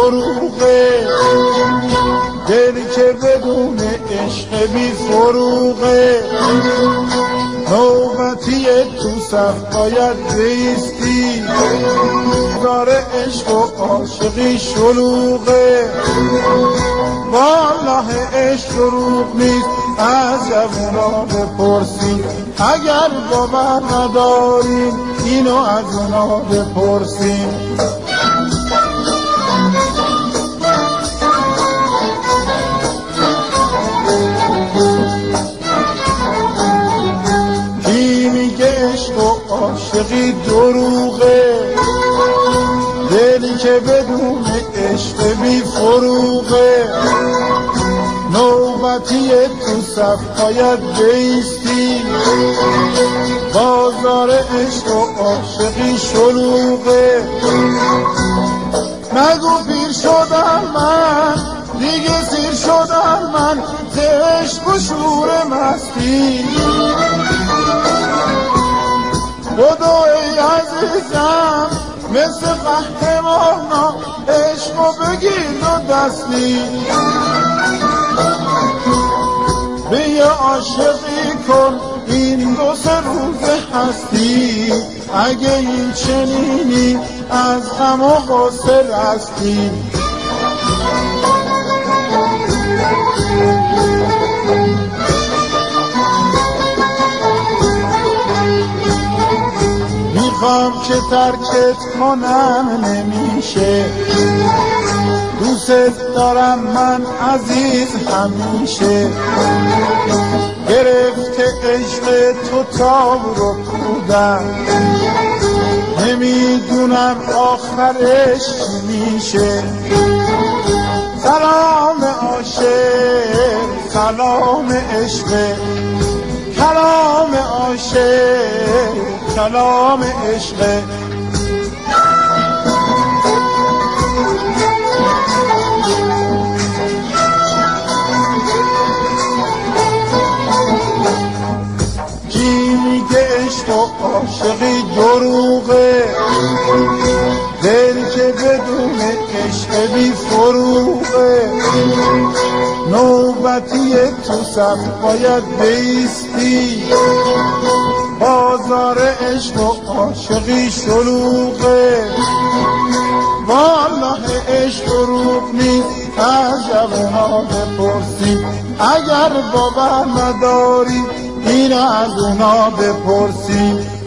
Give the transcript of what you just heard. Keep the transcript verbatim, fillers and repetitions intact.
دروغه، دلی که بدون عشق بی فروغه. نوبتی تو صف باید بیستی، داره عشق و عاشقی شلوغه. والله عشق دروغ نیست، از جوونا بپرسید، اگر باور نداریم اینو از اونا بپرسیم. کی میگه عشق و عاشقی دروغه، دلی که بدون عشق بی فروغه. نوبتی تو صف باید بیستی، بازار عشق و عاشقی شلوغه. نگو پیر شدم من، دیگه سیر شدم من، ز عشق و شور مستی. بدو ای عزیزم مثل قهرمانا، عشقو بگیر دو دستی. بیا عاشقی کن این دو سه روز هستی، اگه این چنینی از غم و غصه رستی. میخوام که ترکت کنم نمیشه، دوست دارم من عزیز همیشه. گرفته عشق تو تاب رو بودم، نمیدونم آخرش چی میشه. سلام عاشق سلام عشق، کلام عاشق کلام عشق. کی میگه عشق و عاشقی دروغه، دل که بدون عشق بی فروغه. نوبتی تو صف باید بیستی، بازار عشق و عاشقی شلوغه. والله عشق دروغ نیست، از جوونا بپرسید، اگر باور نداری این از اونا بپرسید.